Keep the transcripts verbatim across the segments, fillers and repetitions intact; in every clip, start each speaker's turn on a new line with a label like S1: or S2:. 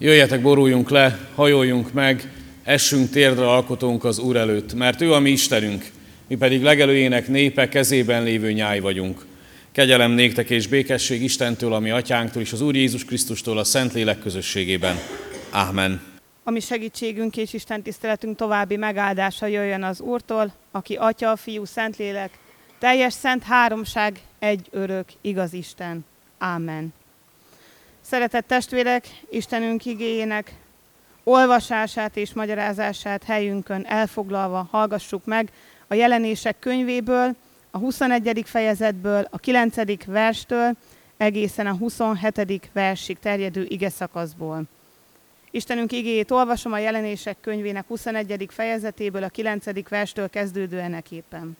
S1: Jöjjetek, boruljunk le, hajoljunk meg, essünk térdre alkotónk az Úr előtt, mert ő a mi Istenünk, mi pedig legelőjének népe, kezében lévő nyáj vagyunk. Kegyelem néktek és békesség Istentől, a mi atyánktól és az Úr Jézus Krisztustól a Szentlélek közösségében. Ámen.
S2: A mi segítségünk és Isten tiszteletünk további megáldása jöjjön az Úrtól, aki Atya, Fiú, Szentlélek, teljes szent háromság, egy örök, igaz Isten. Ámen. Szeretett testvérek, Istenünk igéjének olvasását és magyarázását helyünkön elfoglalva hallgassuk meg a Jelenések könyvéből, a huszonegyedik fejezetből, a kilencedik verstől egészen a huszonhetedik versig terjedő igeszakaszból. Istenünk igéjét olvasom a Jelenések könyvének huszonegyedik fejezetéből, a kilencedik verstől kezdődőeneképpen.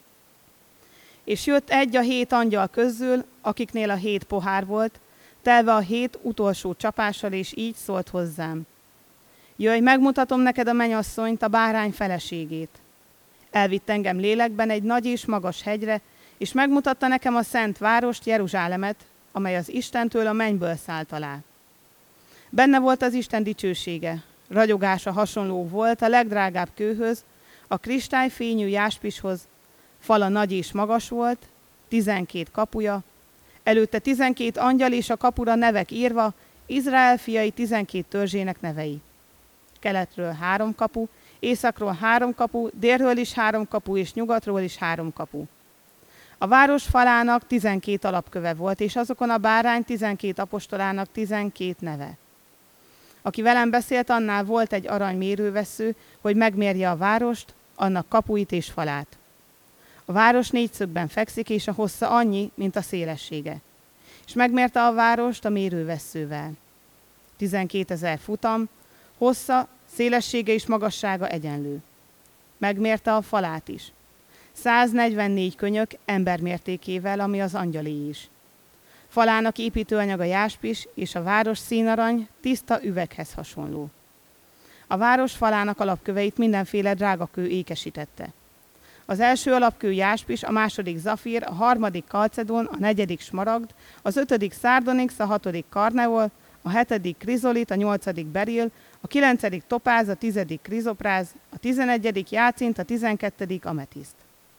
S2: És jött egy a hét angyal közül, akiknél a hét pohár volt, telve a hét utolsó csapással, és így szólt hozzám. Jöjj, megmutatom neked a mennyasszonyt, a bárány feleségét. Elvitt engem lélekben egy nagy és magas hegyre, és megmutatta nekem a szent várost, Jeruzsálemet, amely az Istentől a mennyből szállt alá. Benne volt az Isten dicsősége, ragyogása hasonló volt a legdrágább kőhöz, a kristályfényű jáspishoz, fala nagy és magas volt, tizenkét kapuja, előtte tizenkét angyal és a kapura nevek írva, Izrael fiai tizenkét törzsének nevei. Keletről három kapu, északról három kapu, délről is három kapu, és nyugatról is három kapu. A város falának tizenkét alapköve volt, és azokon a bárány tizenkét apostolának tizenkét neve. Aki velem beszélt, annál volt egy arany mérővessző, hogy megmérje a várost, annak kapuit és falát. A város négyszögben fekszik, és a hossza annyi, mint a szélessége. És megmérte a várost a mérővesszővel. tizenkétezer futam, hossza, szélessége és magassága egyenlő. Megmérte a falát is. száznegyvennégy könyök embermértékével, ami az angyalé is. Falának építőanyaga jáspis, és a város színarany tiszta üveghez hasonló. A város falának alapköveit mindenféle drágakő ékesítette. Az első alapkő jáspis, a második zafír, a harmadik kalcedon, a negyedik smaragd, az ötödik szárdonix, a hatodik karneol, a hetedik krizolit, a nyolcadik beril, a kilencedik topáz, a tizedik krizopráz, a tizenegyedik jácint, a tizenkettedik ametiszt.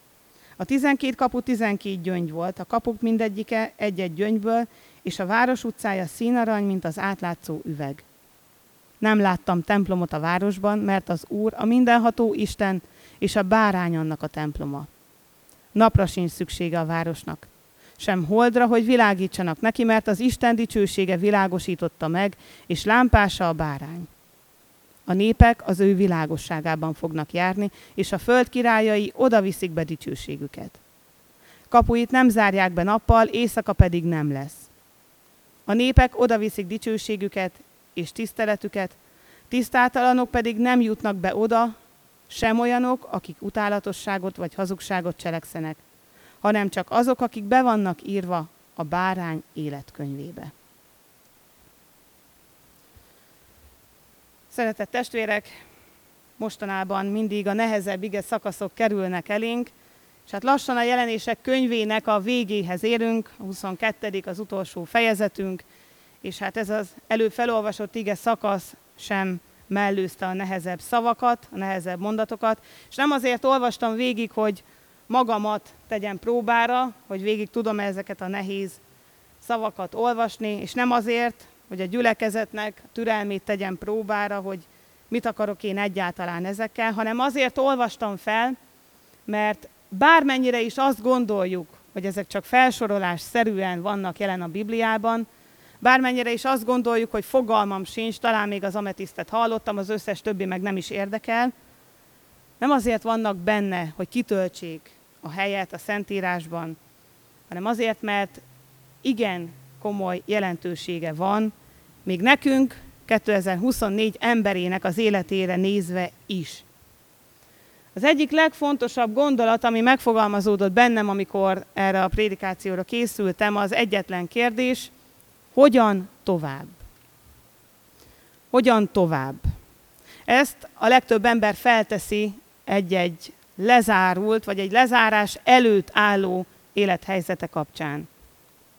S2: A tizenkét kapu tizenkét gyöngy volt, a kapuk mindegyike egy-egy gyöngyből, és a város utcája színarany, mint az átlátszó üveg. Nem láttam templomot a városban, mert az Úr, a mindenható Isten, és a bárány annak a temploma. Napra sincs szüksége a városnak, sem holdra, hogy világítsanak neki, mert az Isten dicsősége világosította meg, és lámpása a bárány. A népek az ő világosságában fognak járni, és a föld királyai oda viszik be dicsőségüket. Kapuit nem zárják be nappal, éjszaka pedig nem lesz. A népek oda viszik dicsőségüket és tiszteletüket, tisztátalanok pedig nem jutnak be oda, sem olyanok, akik utálatosságot vagy hazugságot cselekszenek, hanem csak azok, akik be vannak írva a bárány életkönyvébe. Szeretett testvérek, mostanában mindig a nehezebb ige szakaszok kerülnek elénk, és hát lassan a Jelenések könyvének a végéhez érünk, a huszonkettedik az utolsó fejezetünk, és hát ez az előbb felolvasott ige szakasz sem mellőzte a nehezebb szavakat, a nehezebb mondatokat, és nem azért olvastam végig, hogy magamat tegyen próbára, hogy végig tudom ezeket a nehéz szavakat olvasni, és nem azért, hogy a gyülekezetnek türelmét tegyen próbára, hogy mit akarok én egyáltalán ezekkel, hanem azért olvastam fel, mert bármennyire is azt gondoljuk, hogy ezek csak felsorolásszerűen vannak jelen a Bibliában, bármennyire is azt gondoljuk, hogy fogalmam sincs, talán még az ametisztet hallottam, az összes többi meg nem is érdekel, nem azért vannak benne, hogy kitöltsék a helyet a Szentírásban, hanem azért, mert igen komoly jelentősége van, még nekünk kétezer-huszonnégy emberének az életére nézve is. Az egyik legfontosabb gondolat, ami megfogalmazódott bennem, amikor erre a prédikációra készültem, az egyetlen kérdés, hogyan tovább? Hogyan tovább? Ezt a legtöbb ember felteszi egy-egy lezárult, vagy egy lezárás előtt álló élethelyzete kapcsán.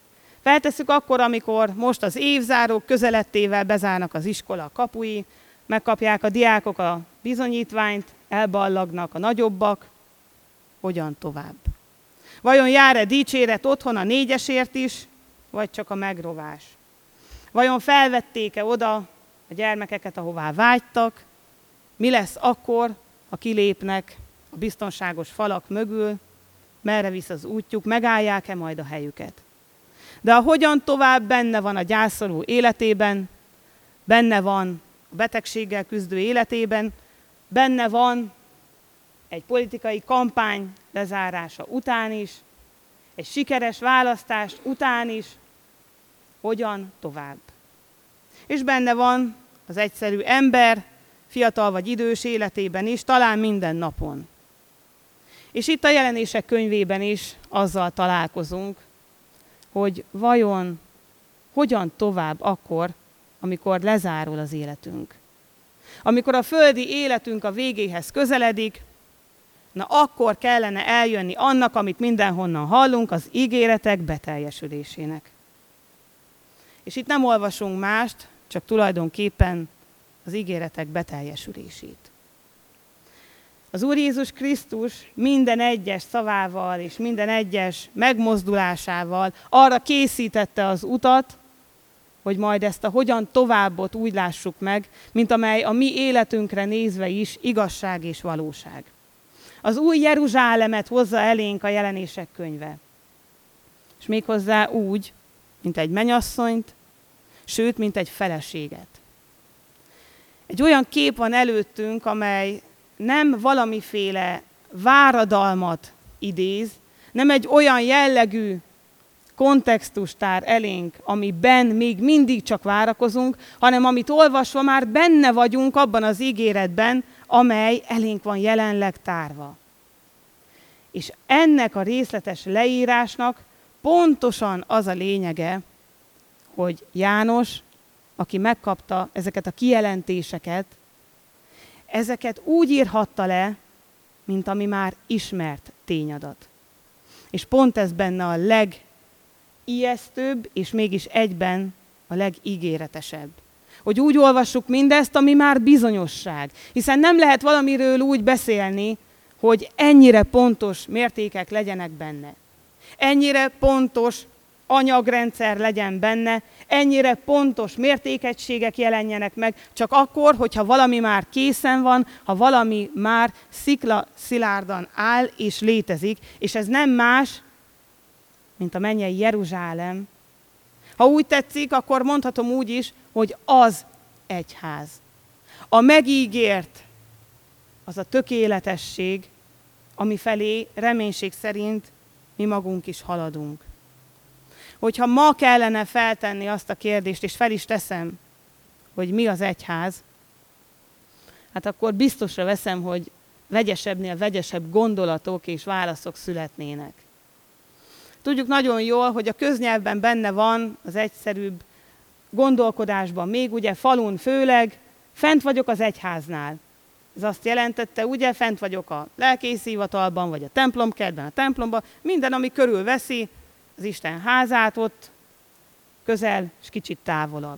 S2: Feltesszük akkor, amikor most az évzárók közelettével bezárnak az iskola kapui, megkapják a diákok a bizonyítványt, elballagnak a nagyobbak, hogyan tovább? Vajon jár-e dicséret otthon a négyesért is, vagy csak a megrovás? Vajon felvették-e oda a gyermekeket, ahová vágytak? Mi lesz akkor, ha kilépnek a biztonságos falak mögül? Merre visz az útjuk? Megállják-e majd a helyüket? De a hogyan tovább benne van a gyászoló életében, benne van a betegséggel küzdő életében, benne van egy politikai kampány lezárása után is, egy sikeres választás után is, hogyan tovább. És benne van az egyszerű ember, fiatal vagy idős életében is, talán minden napon. És itt a Jelenések könyvében is azzal találkozunk, hogy vajon hogyan tovább akkor, amikor lezárul az életünk. Amikor a földi életünk a végéhez közeledik, na akkor kellene eljönni annak, amit mindenhonnan hallunk, az ígéretek beteljesülésének. És itt nem olvasunk mást, csak tulajdonképpen az ígéretek beteljesülését. Az Úr Jézus Krisztus minden egyes szavával és minden egyes megmozdulásával arra készítette az utat, hogy majd ezt a hogyan továbbot úgy lássuk meg, mint amely a mi életünkre nézve is igazság és valóság. Az új Jeruzsálemet hozza elénk a Jelenések könyve. És méghozzá úgy, mint egy mennyasszonyt, sőt, mint egy feleséget. Egy olyan kép van előttünk, amely nem valamiféle váradalmat idéz, nem egy olyan jellegű kontextust tár elénk, amiben még mindig csak várakozunk, hanem amit olvasva már benne vagyunk abban az ígéretben, amely elénk van jelenleg tárva. És ennek a részletes leírásnak pontosan az a lényege, hogy János, aki megkapta ezeket a kijelentéseket, ezeket úgy írhatta le, mint ami már ismert tényadat. És pont ez benne a legijesztőbb, és mégis egyben a legígéretesebb. Hogy úgy olvassuk mindezt, ami már bizonyosság. Hiszen nem lehet valamiről úgy beszélni, hogy ennyire pontos mértékek legyenek benne. Ennyire pontos anyagrendszer legyen benne, ennyire pontos mértékegységek jelenjenek meg, csak akkor, hogyha valami már készen van, ha valami már szikla szilárdan áll és létezik, és ez nem más, mint a mennyei Jeruzsálem. Ha úgy tetszik, akkor mondhatom úgy is, hogy az egyház. A megígért, az a tökéletesség, ami felé reménység szerint mi magunk is haladunk. Hogyha ma kellene feltenni azt a kérdést, és fel is teszem, hogy mi az egyház, hát akkor biztosra veszem, hogy vegyesebbnél vegyesebb gondolatok és válaszok születnének. Tudjuk nagyon jól, hogy a köznyelvben benne van az egyszerűbb gondolkodásban, még ugye falun főleg, fent vagyok az egyháznál. Ez azt jelentette, ugye, fent vagyok a lelkészhivatalban, vagy a templomkertben, a templomban, minden, ami körülveszi az Isten házát, ott közel és kicsit távolabb.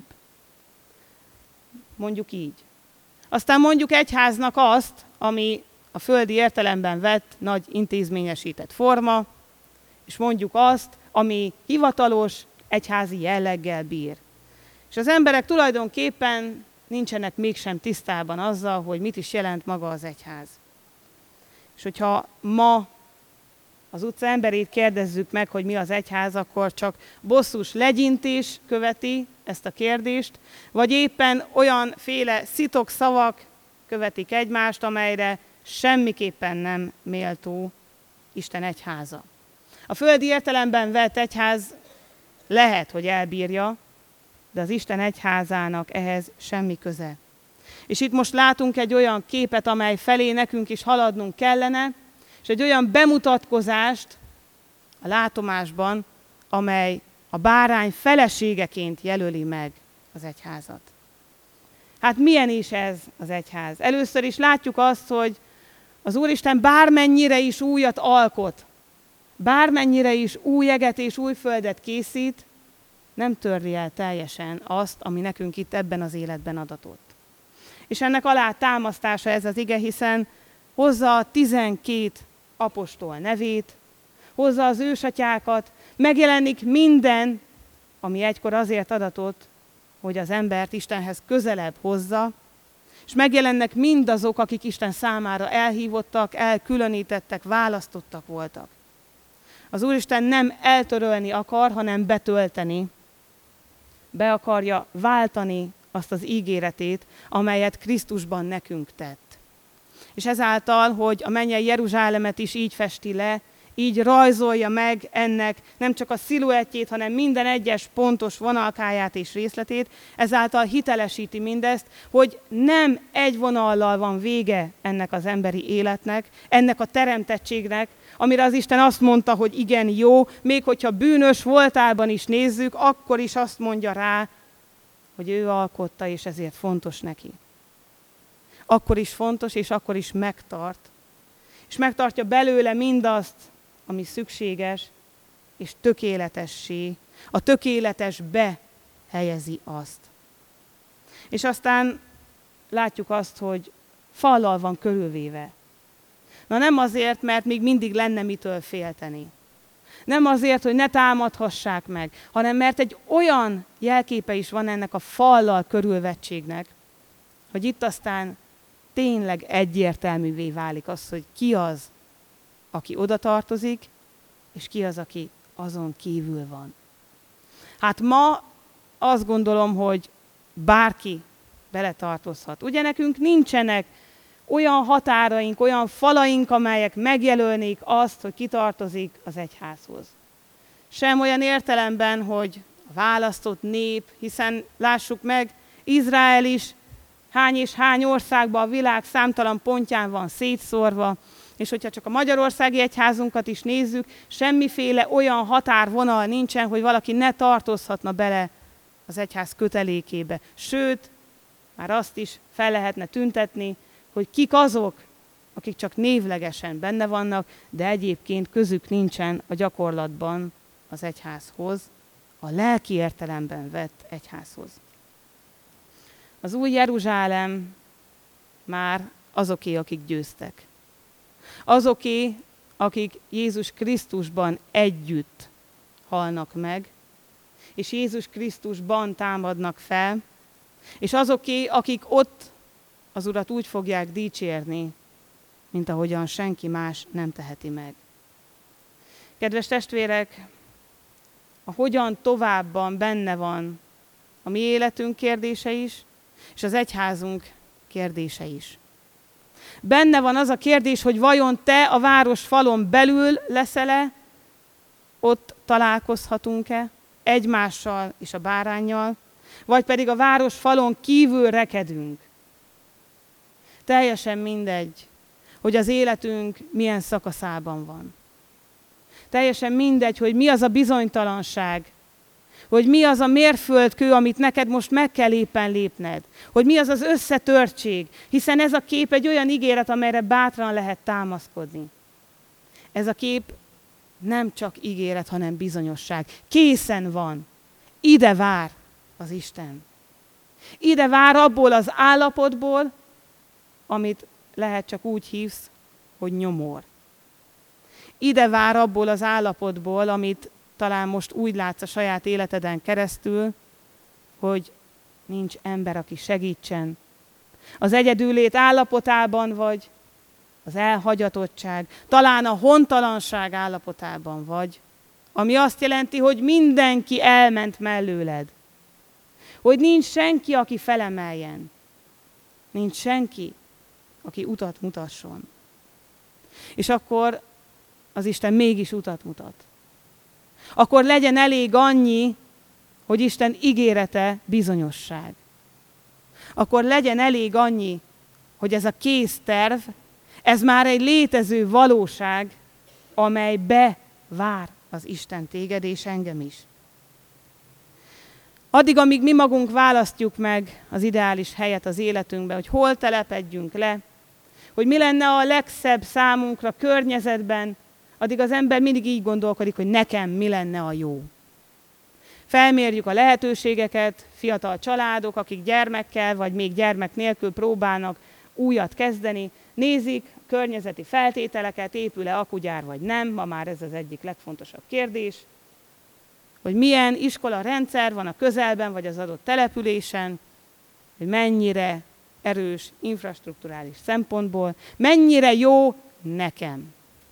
S2: Mondjuk így. Aztán mondjuk egyháznak azt, ami a földi értelemben vett nagy intézményesített forma, és mondjuk azt, ami hivatalos, egyházi jelleggel bír. És az emberek tulajdonképpen nincsenek mégsem tisztában azzal, hogy mit is jelent maga az egyház. És hogyha ma az utca emberét kérdezzük meg, hogy mi az egyház, akkor csak bosszús legyintés követi ezt a kérdést, vagy éppen olyanféle szitok szavak követik egymást, amelyre semmiképpen nem méltó Isten egyháza. A földi értelemben vett egyház lehet, hogy elbírja, de az Isten egyházának ehhez semmi köze. És itt most látunk egy olyan képet, amely felé nekünk is haladnunk kellene, és egy olyan bemutatkozást a látomásban, amely a bárány feleségeként jelöli meg az egyházat. Hát milyen is ez az egyház? Először is látjuk azt, hogy az Úristen bármennyire is újat alkot, bármennyire is új eget és új földet készít, nem törli el teljesen azt, ami nekünk itt ebben az életben adatott. És ennek alá támasztása ez az ige, hiszen hozza a tizenkét apostol nevét, hozza az ősatyákat, megjelenik minden, ami egykor azért adatott, hogy az embert Istenhez közelebb hozza, és megjelennek mindazok, akik Isten számára elhívottak, elkülönítettek, választottak voltak. Az Úristen nem eltörölni akar, hanem betölteni. Be akarja váltani azt az ígéretét, amelyet Krisztusban nekünk tett. És ezáltal, hogy a mennyei Jeruzsálemet is így festi le, így rajzolja meg ennek nem csak a sziluettjét, hanem minden egyes pontos vonalkáját és részletét, ezáltal hitelesíti mindezt, hogy nem egy vonallal van vége ennek az emberi életnek, ennek a teremtettségnek, amire az Isten azt mondta, hogy igen, jó, még hogyha bűnös voltában is nézzük, akkor is azt mondja rá, hogy ő alkotta, és ezért fontos neki. Akkor is fontos, és akkor is megtart. És megtartja belőle mindazt, ami szükséges, és tökéletessé, a tökéletesbe helyezi azt. És aztán látjuk azt, hogy fallal van körülvéve. Na nem azért, mert még mindig lenne mitől félteni. Nem azért, hogy ne támadhassák meg, hanem mert egy olyan jelképe is van ennek a fallal körülvettségnek, hogy itt aztán tényleg egyértelművé válik az, hogy ki az, aki oda tartozik, és ki az, aki azon kívül van. Hát ma azt gondolom, hogy bárki beletartozhat. Ugye nekünk nincsenek olyan határaink, olyan falaink, amelyek megjelölnék azt, hogy ki tartozik az egyházhoz. Sem olyan értelemben, hogy a választott nép, hiszen lássuk meg, Izrael is hány és hány országban a világ számtalan pontján van szétszórva, és hogyha csak a magyarországi egyházunkat is nézzük, semmiféle olyan határvonal nincsen, hogy valaki ne tartozhatna bele az egyház kötelékébe. Sőt, már azt is fel lehetne tüntetni, hogy kik azok, akik csak névlegesen benne vannak, de egyébként közük nincsen a gyakorlatban az egyházhoz, a lelki értelemben vett egyházhoz. Az új Jeruzsálem már azoké, akik győztek. Azoké, akik Jézus Krisztusban együtt halnak meg, és Jézus Krisztusban támadnak fel, és azoké, akik ott az Urat úgy fogják dicsérni, mint ahogyan senki más nem teheti meg. Kedves testvérek, a hogyan továbban benne van a mi életünk kérdése is, és az egyházunk kérdése is. Benne van az a kérdés, hogy vajon te a város falon belül leszel-e, ott találkozhatunk-e egymással és a báránnyal, vagy pedig a város falon kívül rekedünk. Teljesen mindegy, hogy az életünk milyen szakaszában van. Teljesen mindegy, hogy mi az a bizonytalanság, hogy mi az a mérföldkő, amit neked most meg kell éppen lépned, hogy mi az az összetörtség, hiszen ez a kép egy olyan ígéret, amelyre bátran lehet támaszkodni. Ez a kép nem csak ígéret, hanem bizonyosság. Készen van. Ide vár az Isten. Ide vár abból az állapotból, amit lehet csak úgy hívsz, hogy nyomor. Ide vár abból az állapotból, amit talán most úgy látsz a saját életeden keresztül, hogy nincs ember, aki segítsen. Az egyedüllét állapotában vagy, az elhagyatottság, talán a hontalanság állapotában vagy, ami azt jelenti, hogy mindenki elment mellőled. Hogy nincs senki, aki felemeljen. Nincs senki, aki utat mutasson. És akkor az Isten mégis utat mutat. Akkor legyen elég annyi, hogy Isten ígérete bizonyosság. Akkor legyen elég annyi, hogy ez a kész terv, ez már egy létező valóság, amely bevár az Isten téged és engem is. Addig, amíg mi magunk választjuk meg az ideális helyet az életünkben, hogy hol telepedjünk le, hogy mi lenne a legszebb számunkra környezetben, addig az ember mindig így gondolkodik, hogy nekem mi lenne a jó. Felmérjük a lehetőségeket, fiatal családok, akik gyermekkel vagy még gyermek nélkül próbálnak újat kezdeni, nézik a környezeti feltételeket, épül-e akugyár vagy nem, ma már ez az egyik legfontosabb kérdés, hogy milyen iskola rendszer van a közelben vagy az adott településen, hogy mennyire erős infrastrukturális szempontból, mennyire jó nekem.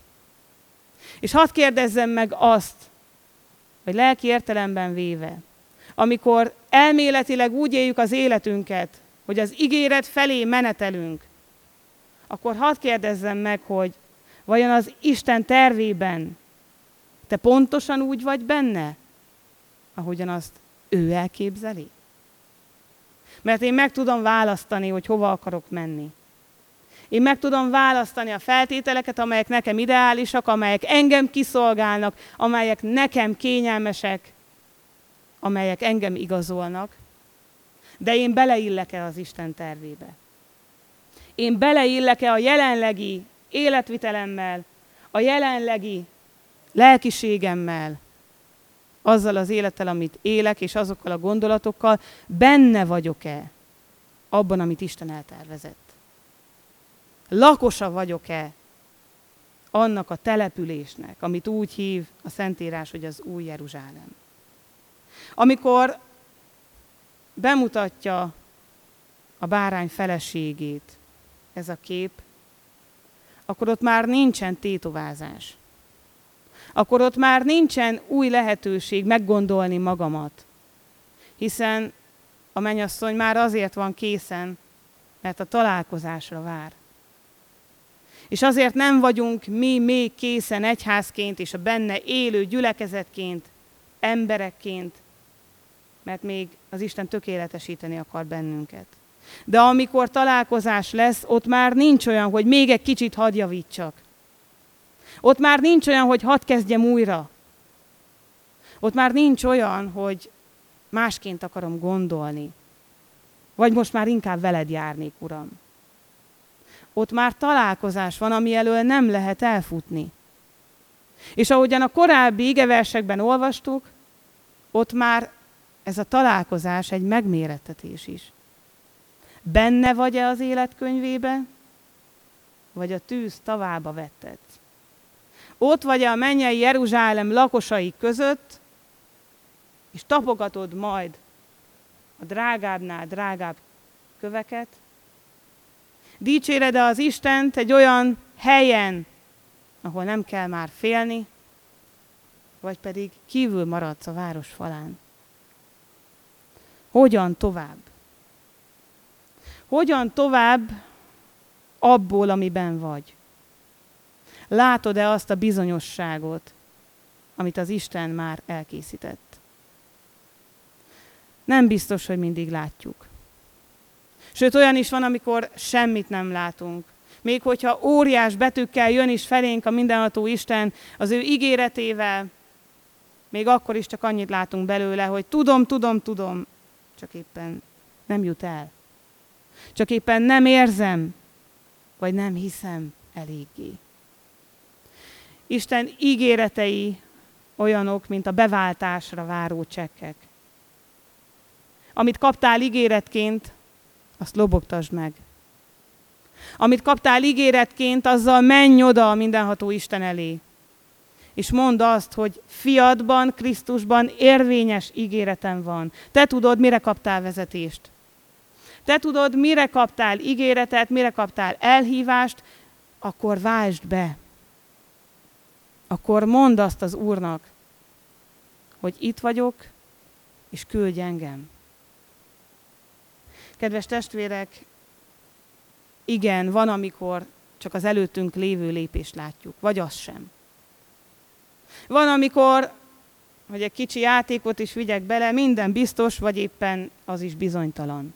S2: És hadd kérdezzem meg azt, hogy lelki értelemben véve, amikor elméletileg úgy éljük az életünket, hogy az ígéret felé menetelünk, akkor hadd kérdezzem meg, hogy vajon az Isten tervében te pontosan úgy vagy benne, ahogyan azt ő elképzeli? Mert én meg tudom választani, hogy hova akarok menni. Én meg tudom választani a feltételeket, amelyek nekem ideálisak, amelyek engem kiszolgálnak, amelyek nekem kényelmesek, amelyek engem igazolnak, de én beleillek-e az Isten tervébe? Én beleillek-e a jelenlegi életvitelemmel, a jelenlegi lelkiségemmel, azzal az élettel, amit élek, és azokkal a gondolatokkal, benne vagyok-e abban, amit Isten eltervezett? Lakosa vagyok-e annak a településnek, amit úgy hív a Szentírás, hogy az Új Jeruzsálem? Amikor bemutatja a bárány feleségét ez a kép, akkor ott már nincsen tétovázás. Akkor ott már nincsen új lehetőség meggondolni magamat. Hiszen a mennyasszony már azért van készen, mert a találkozásra vár. És azért nem vagyunk mi még készen egyházként és a benne élő gyülekezetként, emberekként, mert még az Isten tökéletesíteni akar bennünket. De amikor találkozás lesz, ott már nincs olyan, hogy még egy kicsit hadd javítsak. Ott már nincs olyan, hogy hadd kezdjem újra. Ott már nincs olyan, hogy másként akarom gondolni. Vagy most már inkább veled járnék, Uram. Ott már találkozás van, ami elől nem lehet elfutni. És ahogyan a korábbi igeversekben olvastuk, ott már ez a találkozás egy megmérettetés is. Benne vagy-e az életkönyvébe, vagy a tűz tavába vetted? Ott vagy-e a mennyei Jeruzsálem lakosai között, és tapogatod majd a drágábbnál drágább köveket? Dicséred-e az Istent egy olyan helyen, ahol nem kell már félni, vagy pedig kívül maradsz a város falán? Hogyan tovább? Hogyan tovább abból, amiben vagy? Látod-e azt a bizonyosságot, amit az Isten már elkészített? Nem biztos, hogy mindig látjuk. Sőt, olyan is van, amikor semmit nem látunk. Még hogyha óriás betűkkel jön is felénk a mindenható Isten az ő ígéretével, még akkor is csak annyit látunk belőle, hogy tudom, tudom, tudom, csak éppen nem jut el. Csak éppen nem érzem, vagy nem hiszem eléggé. Isten ígéretei olyanok, mint a beváltásra váró csekkek. Amit kaptál ígéretként, azt lobogtasd meg. Amit kaptál ígéretként, azzal menj oda a mindenható Isten elé. És mondd azt, hogy fiadban, Krisztusban érvényes ígéretem van. Te tudod, mire kaptál vezetést. Te tudod, mire kaptál ígéretet, mire kaptál elhívást, akkor váltsd be. Akkor mondd azt az Úrnak, hogy itt vagyok, és küldj engem. Kedves testvérek, igen, van, amikor csak az előttünk lévő lépést látjuk, vagy az sem. Van, amikor, hogy egy kicsi játékot is vigyek bele, minden biztos, vagy éppen az is bizonytalan.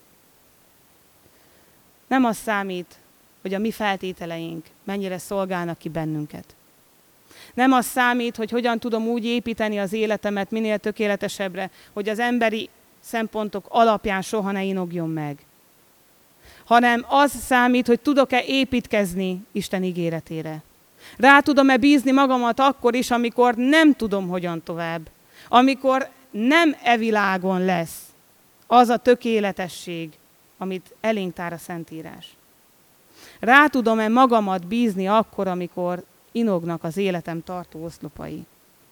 S2: Nem az számít, hogy a mi feltételeink mennyire szolgálnak ki bennünket. Nem az számít, hogy hogyan tudom úgy építeni az életemet minél tökéletesebbre, hogy az emberi szempontok alapján soha ne inogjon meg. Hanem az számít, hogy tudok-e építkezni Isten ígéretére. Rá tudom-e bízni magamat akkor is, amikor nem tudom, hogyan tovább. Amikor nem e világon lesz az a tökéletesség, amit elénk tár a Szentírás. Rá tudom-e magamat bízni akkor, amikor inognak az életem tartó oszlopai?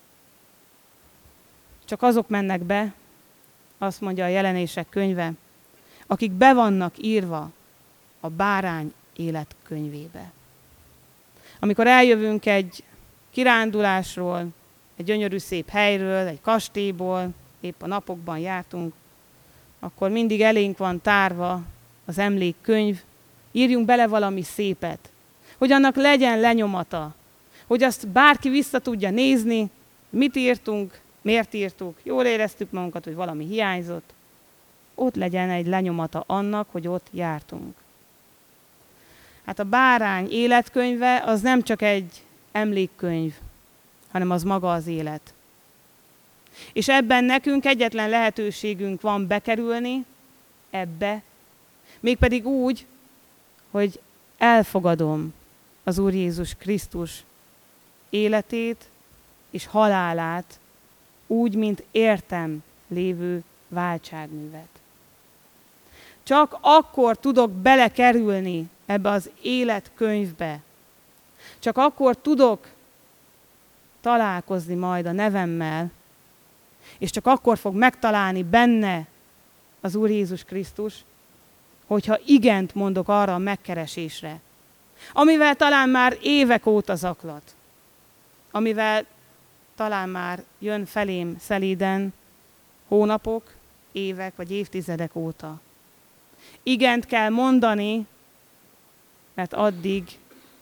S2: Csak azok mennek be, azt mondja a Jelenések könyve, akik be vannak írva a bárány életkönyvébe. Amikor eljövünk egy kirándulásról, egy gyönyörű szép helyről, egy kastélyból, épp a napokban jártunk, akkor mindig elénk van tárva az emlékkönyv, írjunk bele valami szépet, hogy annak legyen lenyomata, hogy azt bárki vissza tudja nézni, mit írtunk, miért írtuk, jól éreztük magunkat, hogy valami hiányzott, ott legyen egy lenyomata annak, hogy ott jártunk. Hát a bárány életkönyve az nem csak egy emlékkönyv, hanem az maga az élet. És ebben nekünk egyetlen lehetőségünk van bekerülni ebbe, mégpedig úgy, hogy elfogadom az Úr Jézus Krisztus életét és halálát úgy, mint értem lévő váltságművet. Csak akkor tudok belekerülni ebbe az életkönyvbe. Csak akkor tudok találkozni majd a nevemmel, és csak akkor fog megtalálni benne az Úr Jézus Krisztus, hogyha igent mondok arra a megkeresésre, amivel talán már évek óta zaklat, amivel talán már jön felém szelíden hónapok, évek vagy évtizedek óta. Igent kell mondani, mert addig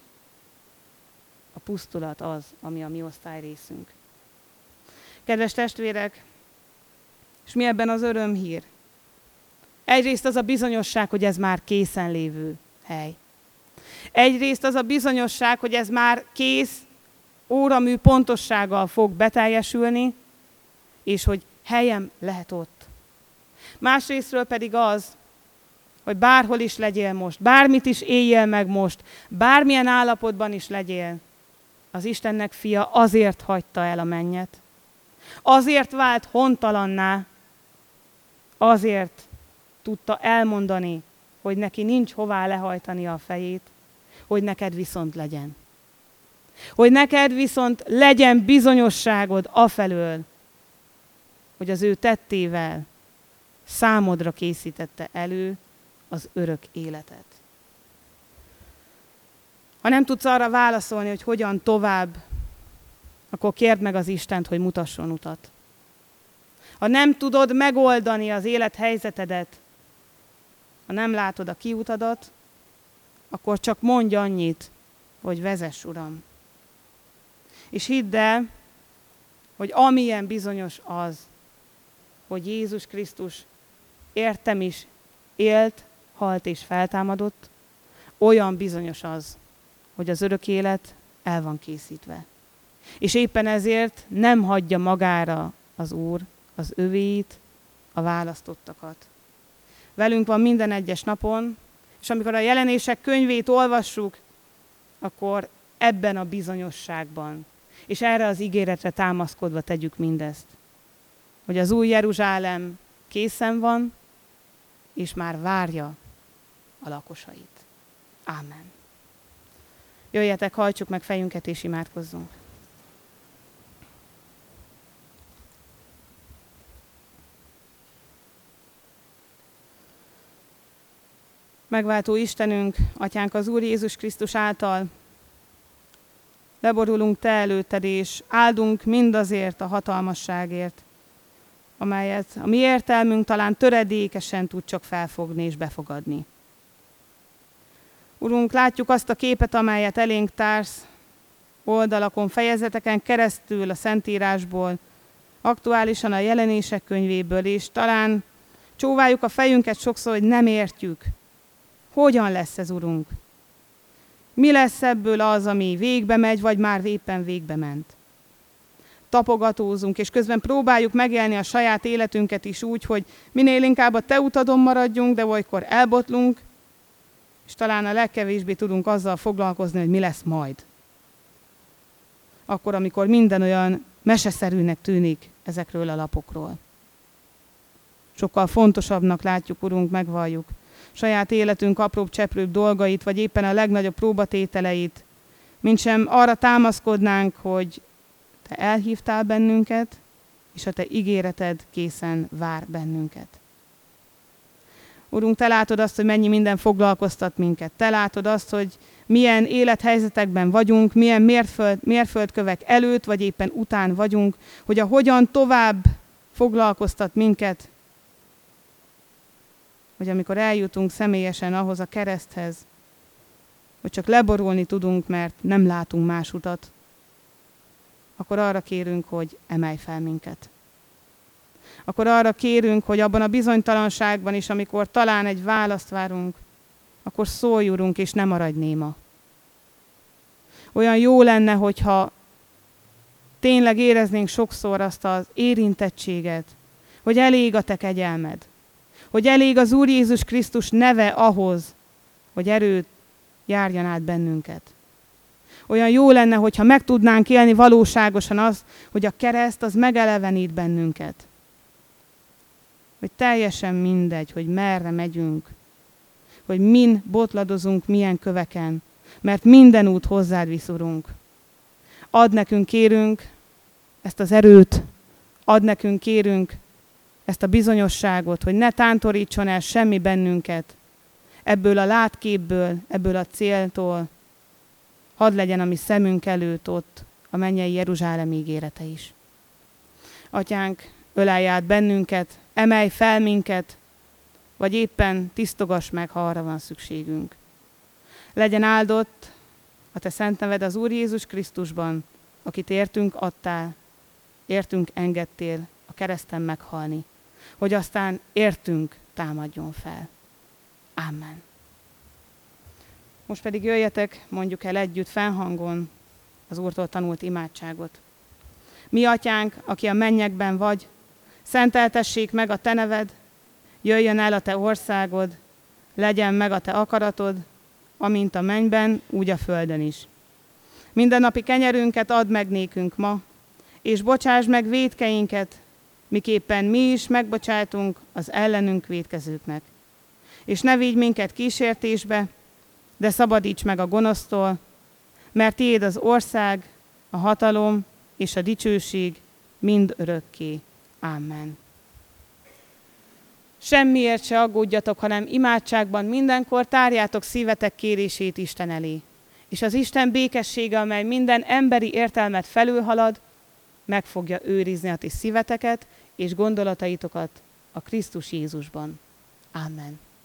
S2: a pusztulat az, ami a mi osztályrészünk. Kedves testvérek, és mi ebben az örömhír? Egyrészt az a bizonyosság, hogy ez már készen lévő hely. Egyrészt az a bizonyosság, hogy ez már kész, óramű pontossággal fog beteljesülni, és hogy helyem lehet ott. Másrésztről pedig az, hogy bárhol is legyél most, bármit is éljél meg most, bármilyen állapotban is legyél, az Istennek fia azért hagyta el a mennyet, azért vált hontalanná, azért tudta elmondani, hogy neki nincs hová lehajtani a fejét, hogy neked viszont legyen. Hogy neked viszont legyen bizonyosságod afelől, hogy az ő tettével számodra készítette elő az örök életet. Ha nem tudsz arra válaszolni, hogy hogyan tovább, akkor kérd meg az Istent, hogy mutasson utat. Ha nem tudod megoldani az élethelyzetedet, ha nem látod a kiutadat, akkor csak mondj annyit, hogy vezess, Uram. És hidd el, hogy amilyen bizonyos az, hogy Jézus Krisztus értem is élt, halt és feltámadott, olyan bizonyos az, hogy az örök élet el van készítve. És éppen ezért nem hagyja magára az Úr az övéit, a választottakat. Velünk van minden egyes napon, és amikor a Jelenések könyvét olvassuk, akkor ebben a bizonyosságban, és erre az ígéretre támaszkodva tegyük mindezt, hogy az új Jeruzsálem készen van, és már várja a lakosait. Ámen. Jöjjetek, hajtsuk meg fejünket és imádkozzunk. Megváltó Istenünk, Atyánk az Úr Jézus Krisztus által leborulunk Te előtted, és áldunk mindazért a hatalmasságért, amelyet a mi értelmünk talán töredékesen tud csak felfogni és befogadni. Urunk, látjuk azt a képet, amelyet elénk társz, oldalakon, fejezeteken keresztül a Szentírásból, aktuálisan a Jelenések könyvéből, és talán csóváljuk a fejünket sokszor, hogy nem értjük. Hogyan lesz ez, Urunk? Mi lesz ebből az, ami végbe megy, vagy már éppen végbe ment? Tapogatózunk, és közben próbáljuk megélni a saját életünket is úgy, hogy minél inkább a Te utadon maradjunk, de olykor elbotlunk, és talán a legkevésbé tudunk azzal foglalkozni, hogy mi lesz majd. Akkor, amikor minden olyan meseszerűnek tűnik ezekről a lapokról. sokkal fontosabbnak látjuk, Urunk, megvalljuk. Saját életünk apróbb cseprőbb dolgait, vagy éppen a legnagyobb próbatételeit, mint sem arra támaszkodnánk, hogy Te elhívtál bennünket, és a Te ígéreted készen vár bennünket. Urunk, Te látod azt, hogy mennyi minden foglalkoztat minket. Te látod azt, hogy milyen élethelyzetekben vagyunk, milyen mérföld, mérföldkövek előtt, vagy éppen után vagyunk, hogy a hogyan tovább foglalkoztat minket, hogy amikor eljutunk személyesen ahhoz a kereszthez, hogy csak leborulni tudunk, mert nem látunk más utat, akkor arra kérünk, hogy emelj fel minket. Akkor arra kérünk, hogy abban a bizonytalanságban is, amikor talán egy választ várunk, akkor szólj, Urunk, és ne maradj néma. Olyan jó lenne, hogyha tényleg éreznénk sokszor azt az érintettséget, hogy elég a Te kegyelmed, hogy elég az Úr Jézus Krisztus neve ahhoz, hogy erőt járjan át bennünket. Olyan jó lenne, hogyha meg tudnánk élni valóságosan azt, hogy a kereszt az megelevenít bennünket. Hogy teljesen mindegy, hogy merre megyünk, hogy min botladozunk, milyen köveken, mert minden út hozzád visz, Urunk. Add nekünk, kérünk, ezt az erőt, add nekünk, kérünk, ezt a bizonyosságot, hogy ne tántorítson el semmi bennünket, ebből a látképből, ebből a céltól, hadd legyen a mi szemünk előtt ott a mennyei Jeruzsálem ígérete is. Atyánk, ölelj át bennünket, emelj fel minket, vagy éppen tisztogass meg, ha arra van szükségünk. Legyen áldott a Te szent neved az Úr Jézus Krisztusban, akit értünk adtál, értünk engedtél a kereszten meghalni, hogy aztán értünk támadjon fel. Amen. Most pedig jöjjetek, mondjuk el együtt fennhangon az Úrtól tanult imádságot. Mi, Atyánk, aki a mennyekben vagy, szenteltessék meg a Te neved, jöjjön el a Te országod, legyen meg a Te akaratod, amint a mennyben, úgy a földön is. Mindennapi kenyerünket add meg nékünk ma, és bocsáss meg vétkeinket, miképpen mi is megbocsájtunk az ellenünk vétkezőknek. És ne vigy minket kísértésbe, de szabadíts meg a gonosztól, mert tiéd az ország, a hatalom és a dicsőség mind örökké. Amen. Semmiért se aggódjatok, hanem imádságban mindenkor tárjátok szívetek kérését Isten elé. És az Isten békessége, amely minden emberi értelmet felülhalad, meg fogja őrizni a ti szíveteket és gondolataitokat a Krisztus Jézusban. Amen.